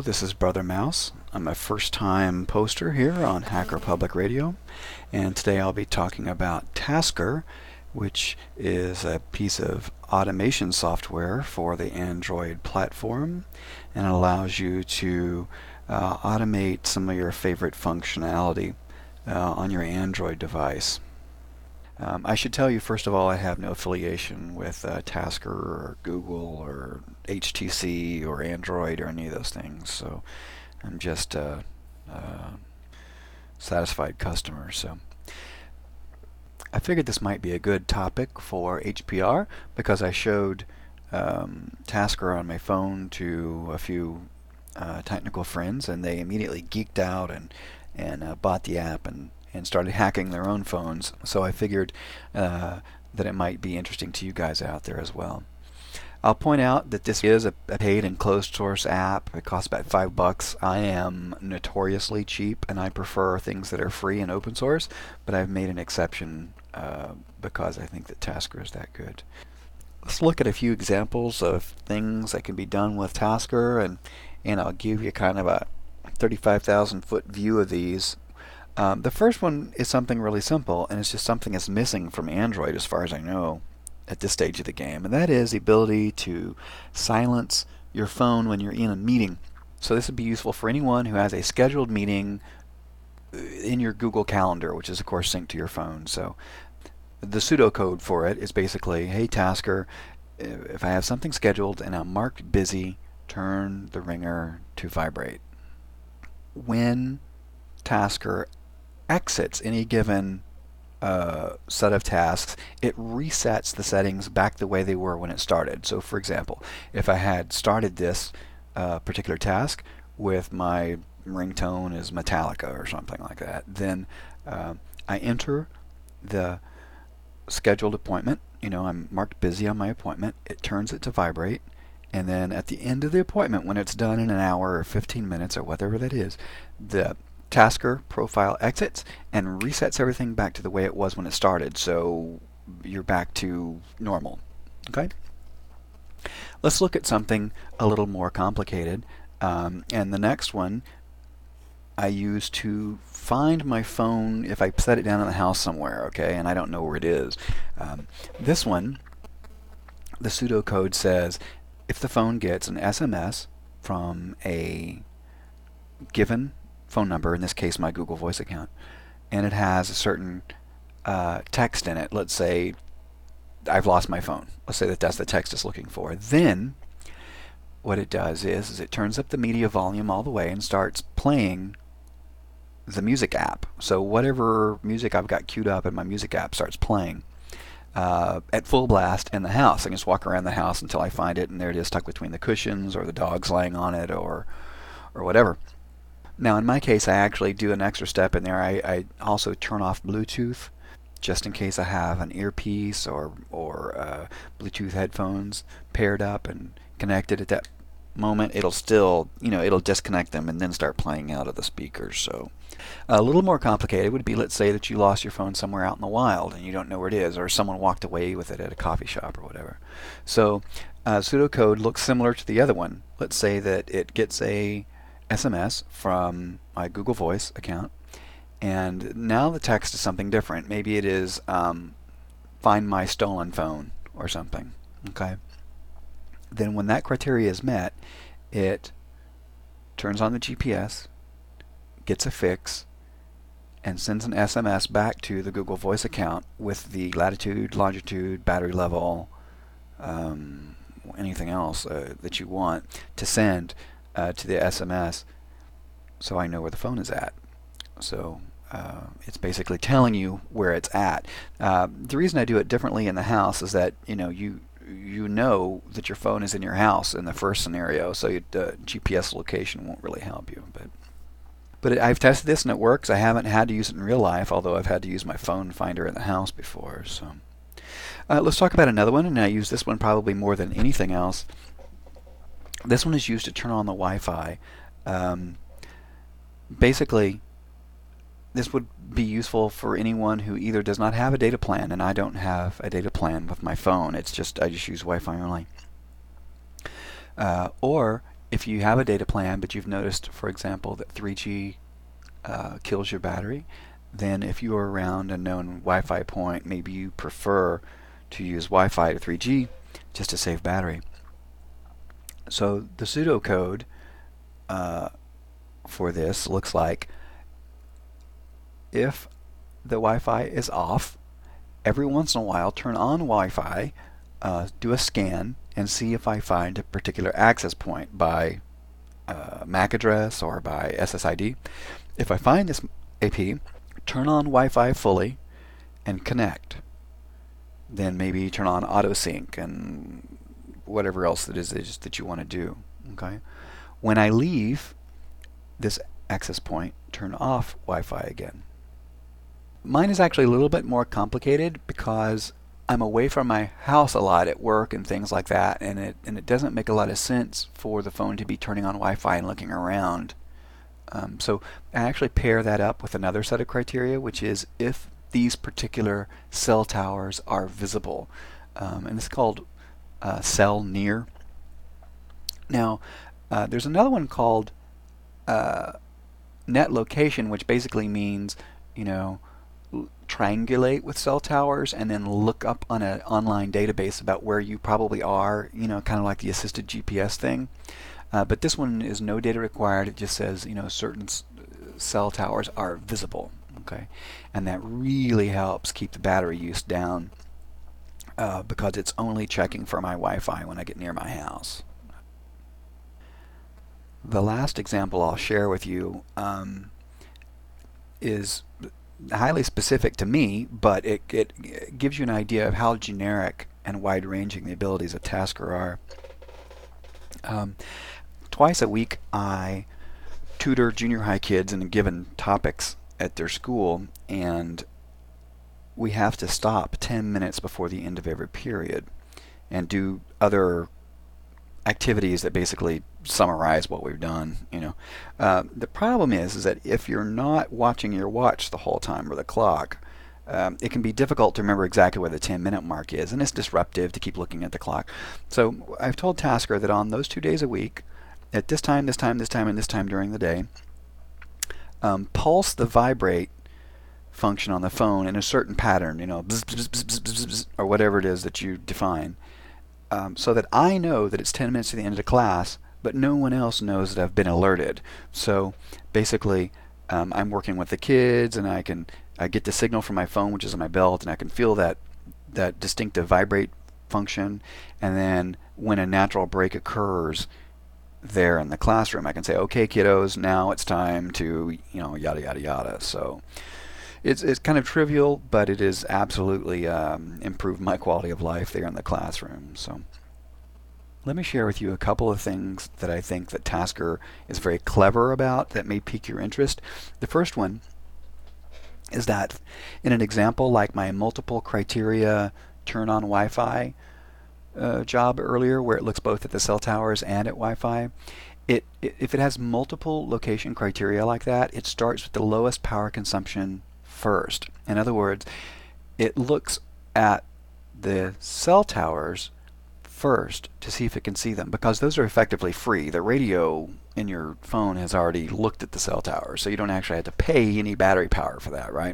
Hello, this is Brother Mouse. I'm a first-time poster here on Hacker Public Radio, and today I'll be talking about Tasker, which is a piece of automation software for the Android platform, and it allows you to automate some of your favorite functionality on your Android device. I should tell you, first of all, I have no affiliation with Tasker or Google or HTC or Android or any of those things, so I'm just a satisfied customer. So I figured this might be a good topic for HPR because I showed Tasker on my phone to a few technical friends, and they immediately geeked out and bought the app and started hacking their own phones. So I figured that it might be interesting to you guys out there as well. I'll point out that this is a paid and closed source app. It costs about $5. I am notoriously cheap, and I prefer things that are free and open source, but I've made an exception because I think that Tasker is that good. Let's look at a few examples of things that can be done with Tasker, and I'll give you kind of a 35,000 foot view of these. The first one is something really simple, and it's just something that's missing from Android as far as I know at this stage of the game, and that is the ability to silence your phone when you're in a meeting. So this would be useful for anyone who has a scheduled meeting in your Google Calendar, which is of course synced to your phone. So the pseudocode for it is basically, hey Tasker, if I have something scheduled and I'm marked busy, turn the ringer to vibrate. When Tasker exits any given set of tasks, it resets the settings back the way they were when it started. So for example, if I had started this particular task with my ringtone is Metallica or something like that, then I enter the scheduled appointment. I'm marked busy on my appointment. It turns it to vibrate, and then at the end of the appointment, when it's done in an hour or 15 minutes or whatever that is, the Tasker profile exits and resets everything back to the way it was when it started, so you're back to normal. Okay? Let's look at something a little more complicated, and the next one I use to find my phone if I set it down in the house somewhere, okay, and I don't know where it is. This one, the pseudocode says if the phone gets an SMS from a given phone number, in this case my Google Voice account, and it has a certain text in it, let's say I've lost my phone, let's say that that's the text it's looking for, then what it does is it turns up the media volume all the way and starts playing the music app. So whatever music I've got queued up in my music app starts playing at full blast in the house. I can just walk around the house until I find it, and there it is stuck between the cushions, or the dog's laying on it, or whatever. Now in my case, I actually do an extra step in there. I also turn off Bluetooth just in case I have an earpiece or Bluetooth headphones paired up and connected at that moment. It'll still, it'll disconnect them and then start playing out of the speakers. So a little more complicated would be, let's say that you lost your phone somewhere out in the wild and you don't know where it is, or someone walked away with it at a coffee shop or whatever. So pseudocode looks similar to the other one. Let's say that it gets a SMS from my Google Voice account, and now the text is something different. Maybe it is find my stolen phone or something. Okay. Then when that criteria is met, it turns on the GPS, gets a fix, and sends an SMS back to the Google Voice account with the latitude, longitude, battery level, anything else that you want to send to the SMS, so I know where the phone is at. So it's basically telling you where it's at. The reason I do it differently in the house is that you know that your phone is in your house in the first scenario, so GPS location won't really help you. But I've tested this and it works. I haven't had to use it in real life, although I've had to use my phone finder in the house before. So let's talk about another one, and I use this one probably more than anything else. This one is used to turn on the Wi-Fi. Basically, this would be useful for anyone who either does not have a data plan, and I don't have a data plan with my phone. I just use Wi-Fi only. Or if you have a data plan, but you've noticed, for example, that 3G kills your battery, then if you are around a known Wi-Fi point, maybe you prefer to use Wi-Fi to 3G just to save battery. So the pseudocode for this looks like, if the Wi-Fi is off, every once in a while turn on Wi-Fi, do a scan, and see if I find a particular access point by MAC address or by SSID. If I find this AP, turn on Wi-Fi fully and connect. Then maybe turn on auto sync and whatever else it is that you want to do. Okay. When I leave this access point, turn off Wi-Fi again. Mine is actually a little bit more complicated because I'm away from my house a lot at work and things like that, and it doesn't make a lot of sense for the phone to be turning on Wi-Fi and looking around. So I actually pair that up with another set of criteria, which is if these particular cell towers are visible, and it's called cell near. Now, there's another one called net location, which basically means, triangulate with cell towers and then look up on an online database about where you probably are, kind of like the assisted GPS thing. But this one is no data required. It just says, certain cell towers are visible. Okay, and that really helps keep the battery use down because it's only checking for my Wi-Fi when I get near my house. The last example I'll share with you is highly specific to me, but it gives you an idea of how generic and wide-ranging the abilities of Tasker are. Twice a week I tutor junior high kids in given topics at their school, and we have to stop 10 minutes before the end of every period and do other activities that basically summarize what we've done. The problem is that if you're not watching your watch the whole time, or the clock, it can be difficult to remember exactly where the 10-minute mark is, and it's disruptive to keep looking at the clock. So I've told Tasker that on those 2 days a week, at this time, this time, this time, and this time during the day, pulse the vibrate function on the phone in a certain pattern, bzz, bzz, bzz, bzz, bzz, bzz, or whatever it is that you define, so that I know that it's 10 minutes to the end of the class, but no one else knows that I've been alerted. So basically, I'm working with the kids, and I get the signal from my phone, which is in my belt, and I can feel that distinctive vibrate function, and then when a natural break occurs there in the classroom, I can say, okay, kiddos, now it's time to, yada, yada, yada. So it's kind of trivial, but it is absolutely improved my quality of life there in the classroom. So let me share with you a couple of things that I think that Tasker is very clever about that may pique your interest. The first one is that in an example like my multiple criteria turn on Wi-Fi job earlier, where it looks both at the cell towers and at Wi-Fi, if it has multiple location criteria like that, it starts with the lowest power consumption first. In other words, it looks at the cell towers first to see if it can see them, because those are effectively free. The radio in your phone has already looked at the cell towers, so you don't actually have to pay any battery power for that, right?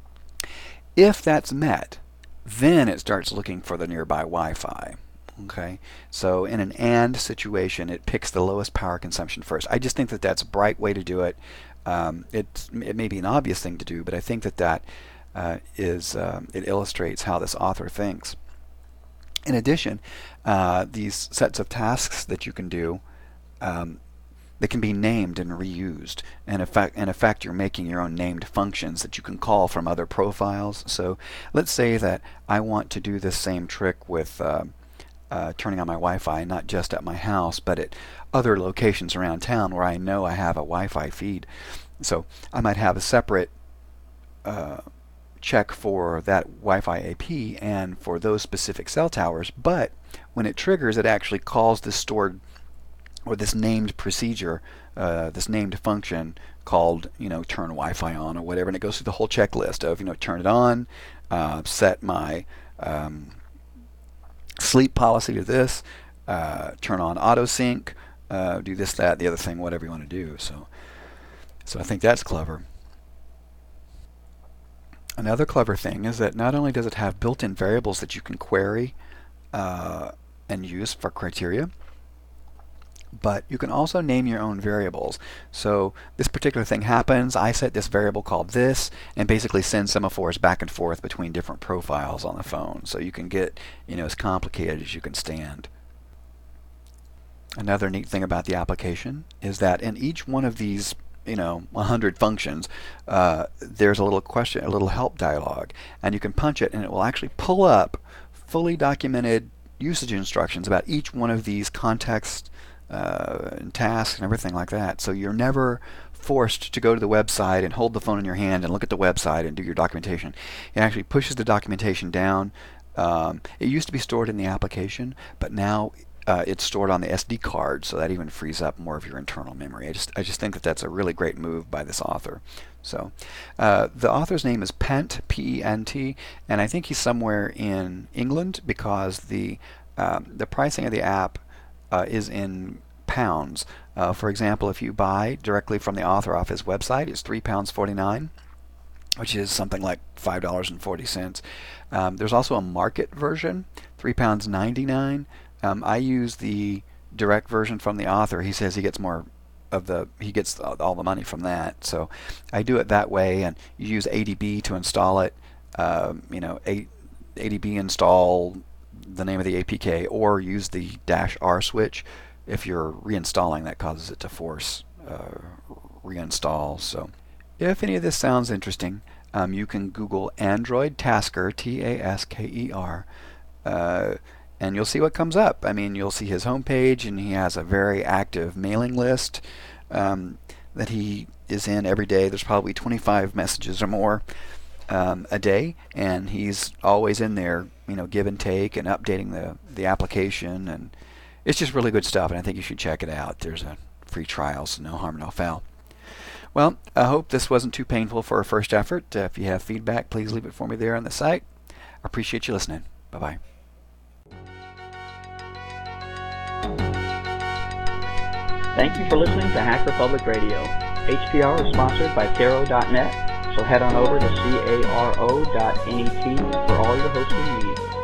If that's met, then it starts looking for the nearby Wi-Fi. Okay, so in an AND situation, it picks the lowest power consumption first. I just think that that's a bright way to do it. It may be an obvious thing to do, but I think that it illustrates how this author thinks. In addition, these sets of tasks that you can do, they can be named and reused. And in effect, you're making your own named functions that you can call from other profiles. So let's say that I want to do this same trick with turning on my Wi-Fi, not just at my house, but at other locations around town where I know I have a Wi-Fi feed. So I might have a separate check for that Wi-Fi AP and for those specific cell towers, but when it triggers, it actually calls this stored or this named procedure, this named function called, turn Wi-Fi on or whatever, and it goes through the whole checklist of, turn it on, set my sleep policy to this, turn on auto sync, do this, that, the other thing, whatever you want to do. So I think that's clever. Another clever thing is that not only does it have built-in variables that you can query and use for criteria, but you can also name your own variables. So this particular thing happens, I set this variable called this, and basically send semaphores back and forth between different profiles on the phone. So you can get, as complicated as you can stand. Another neat thing about the application is that in each one of these 100 functions, there's a little help dialog, and you can punch it and it will actually pull up fully documented usage instructions about each one of these contexts and tasks and everything like that. So you're never forced to go to the website and hold the phone in your hand and look at the website and do your documentation. It actually pushes the documentation down. It used to be stored in the application, but now it's stored on the SD card, so that even frees up more of your internal memory. I just think that that's a really great move by this author. So the author's name is Pent, P-E-N-T, and I think he's somewhere in England because the pricing of the app is in pounds. For example, if you buy directly from the author off his website, it's £3.49, which is something like $5.40. There's also a market version, £3.99. I use the direct version from the author. He says he gets more of he gets all the money from that. So I do it that way, and you use ADB to install it. ADB install the name of the APK, or use the -R switch. If you're reinstalling, that causes it to force reinstall. So if any of this sounds interesting, you can Google Android Tasker, T-A-S-K-E-R, and you'll see what comes up. I mean, you'll see his homepage, and he has a very active mailing list that he is in every day. There's probably 25 messages or more a day, and he's always in there, give and take and updating the application, and it's just really good stuff, and I think you should check it out. There's a free trial, so no harm, no foul. Well, I hope this wasn't too painful for a first effort. If you have feedback, please leave it for me there on the site. I appreciate you listening. Bye-bye. Thank you for listening to Hacker Public Radio. HPR is sponsored by Caro.net, so head on over to caro.net for all your hosting needs.